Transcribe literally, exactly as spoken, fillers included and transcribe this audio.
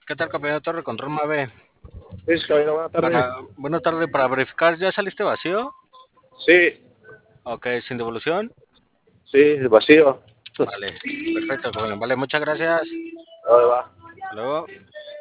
¿Qué tal, compañero Torre? Control Mave. Luis, caballero, buena tarde. Para, buena tarde, para verificar, ¿ya saliste vacío? Sí, Ok, sin devolución. sí, vacío. Vale, perfecto, compañero. Vale, muchas gracias. ¿Dónde va? Hasta luego.